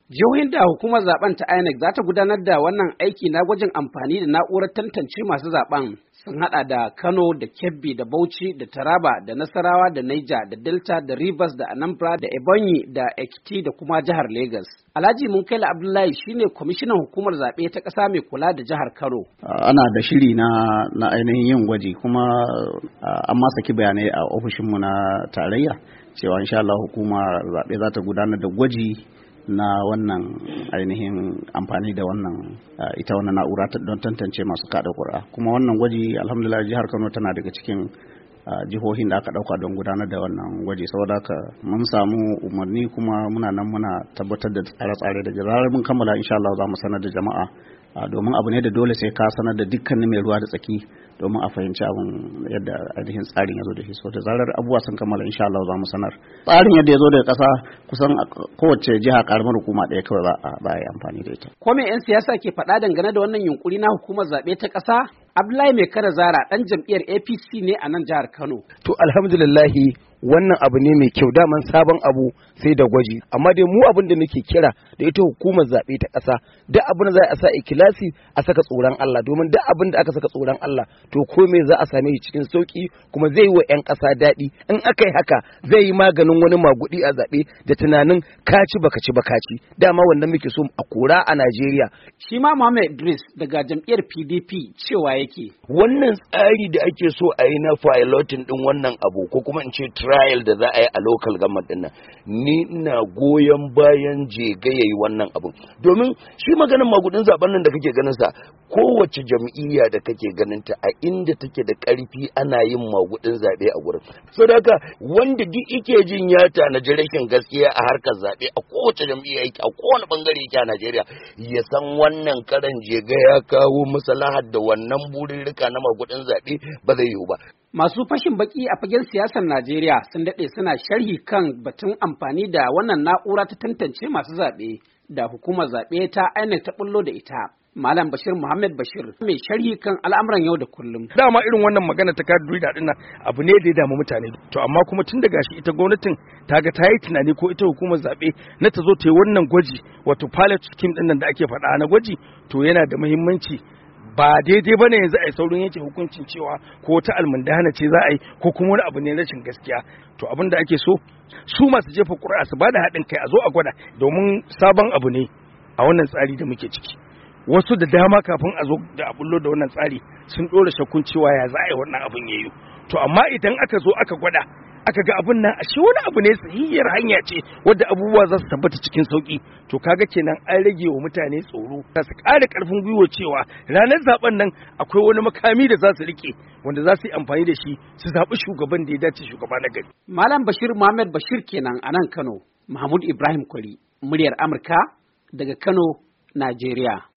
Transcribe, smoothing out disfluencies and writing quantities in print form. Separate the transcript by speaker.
Speaker 1: Jihohin da hukumar zaben ta INEC za ta gudanar da wannan aiki na gwajin amfani da na'urar tantance masu zaben sun hada da Kano da Kebbi da Bauchi da Taraba da Nasarawa da Niger da Delta da Rivers da Anambra da Ebonyi da Ekiti da kuma jihar Lagos. Alhaji Munkaila Abdullahi shine kwamishinan hukumar zaɓe ta ƙasa mai kula da jihar Kano.
Speaker 2: Ana da shiri na ainihin yin gwaji kuma an ma saki bayanai a ofishinmu na tarayya cewa insha Allah hukumar zaɓe za ta gudanar da gwaji na wannan ainihin amfani da wannan ita wannan na'ura don tantance masu kada ƙuri'a, kuma wannan gwaji alhamdulillah jihar Kano tana daga cikin jihohin da aka dauka don gudanar da wannan gwaji. Saboda haka mun samu umarni kuma muna nan muna tabbatar da tsare-tsare da zarar mun kammala insha Allah za mu sanar da jama'a domin abu ne da dole sai ka sanar da dukkanin mai ruwa da tsaki domin a fahimci abin yadda ainihin tsarin ya zo da shi. So da zarar abubuwa sun kammala insha Allah za mu sanar. Tsarin yadda ya zo daga ƙasa kusan kowace jiha karamar hukuma ɗaya kawai za a yi amfani da ita.
Speaker 1: Ko me 'yan siyasa ke faɗa dangane da wannan yunkuri na hukumar zaɓe ta ƙasa? Abdullahi Mai Kara Zara ɗan jam'iyyar APC ne a nan jihar Kano.
Speaker 3: To alhamdulillahi wannan abu ne mai kyau, daman sabon abu sai da gwaji, amma dai mu abin da muke kira da ita hukumar zaɓe ta ƙasa, duk abin da za a sa ikilasi a saka tsoron Allah, domin duk abin da aka saka tsoron Allah to ko me za a same shi cikin sauki kuma zai yi wa 'yan ƙasa daɗi. In aka yi haka zai yi maganin wani magudi a zaɓe da tunanin kaci baka ci bakaci, dama wannan muke so a kora a Najeriya.
Speaker 1: Shi ma Muhammad Idris daga jam'iyyar PDP cewa yake
Speaker 4: wannan tsari da ake so a yi na piloting din wannan abu ko kuma in ce trial da za a yi a local government din nan, ni ina goyon bayan jega yayi wannan abun, domin shi maganin magudin zaben nan da kake ganin sa, kowace jam'iyya da kake ganin ta a inda take da karfi ana yin magudin zabe a gurin. Saboda haka wanda duk yake jin ya tanaji rashin gaskiya a harkar zabe a kowace jam'iyya yake a kowane bangare yake a Najeriya, ya san wannan karan jega ya kawo maslahar da wannan burirrika na magudin zabe ba zai yiwu ba.
Speaker 1: Masu fashin baki a fagen siyasar Najeriya sun daɗe suna sharhi kan batun amfani da wannan na'ura ta tantance masu zaɓe da hukumar zaɓe ta INEC ta bullo da ita. Malam Bashir Muhammad Bashir mai sharhi kan al'amuran yau da kullum.
Speaker 3: Dama irin wannan magana ta kaduri da dinnan abu ne da ya damu mutane. To amma kuma tun da gashi ita gwamnatin ta ga ta yi tunani ko ita hukumar zaɓe na ta zo ta yi wannan gwaji, wato pilot scheme dinnan da ake faɗa na gwaji, to yana da muhimmanci. Ba daidai ba ne yanzu a yi saurin yake hukuncin cewa ko ta almundana ce za a yi ko kuma wani abu ne rashin gaskiya. To abin da ake so su masu jefa ƙuri'a su ba da haɗin kai a zo a gwada, domin sabon abu ne a wannan tsari da muke ciki. Wasu da dama kafin a zo da a bullo da wannan tsari sun ɗora shakkun cewa ya za a yi wannan abin ya yi. To amma idan aka zo aka gwada aka ga abin nan ashe wani abu ne sahihiyar hanya ce wadda abubuwa za su tabbata cikin sauki, to kaga kenan an rage wa mutane tsoro, za su ƙara ƙarfin gwiwa cewa ranar zaben nan akwai wani makami da za su rike wanda za su yi amfani da shi su zaɓi shugaban da ya dace, shugaba na gari.
Speaker 1: Malam Bashir Muhammad Bashir kenan a nan Kano. Mahmud Ibrahim Kwari, muryar Amurka daga Kano, Najeriya.